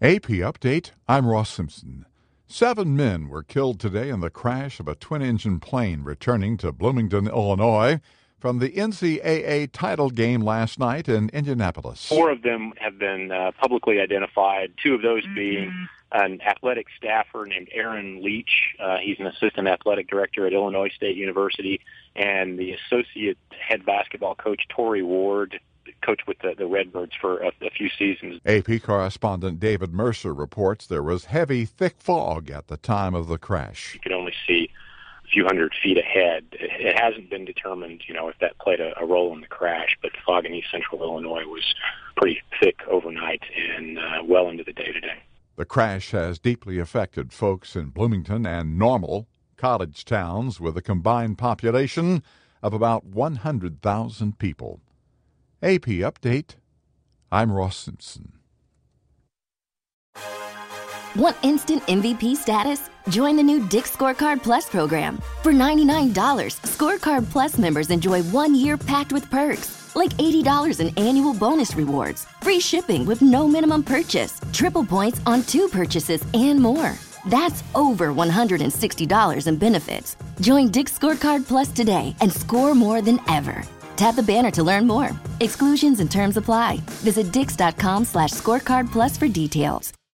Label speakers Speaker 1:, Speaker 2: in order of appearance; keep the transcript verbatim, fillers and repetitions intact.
Speaker 1: A P Update, I'm Ross Simpson. Seven men were killed today in the crash of a twin-engine plane returning to Bloomington, Illinois, from the N C double A title game last night in Indianapolis.
Speaker 2: Four of them have been uh, publicly identified, two of those being an athletic staffer named Aaron Leach. Uh, he's an assistant athletic director at Illinois State University, and the associate head basketball coach, Torrey Ward, coached with the, the Redbirds for a, a few seasons.
Speaker 1: A P correspondent David Mercer reports there was heavy, thick fog at the time of the crash.
Speaker 2: You could only see a few hundred feet ahead. It, it hasn't been determined, you know, if that played a, a role in the crash, but fog in east central Illinois was pretty thick overnight and uh, well into the day today.
Speaker 1: The crash has deeply affected folks in Bloomington and Normal, college towns with a combined population of about one hundred thousand people. A P Update, I'm Ross Simpson.
Speaker 3: Want instant M V P status? Join the new Dick's Scorecard Plus program. For ninety-nine dollars, Scorecard Plus members enjoy one year packed with perks, like eighty dollars in annual bonus rewards, free shipping with no minimum purchase, triple points on two purchases, and more. That's over one hundred sixty dollars in benefits. Join Dick's Scorecard Plus today and score more than ever. Tap the banner to learn more. Exclusions and terms apply. Visit dix.com slash scorecard plus for details.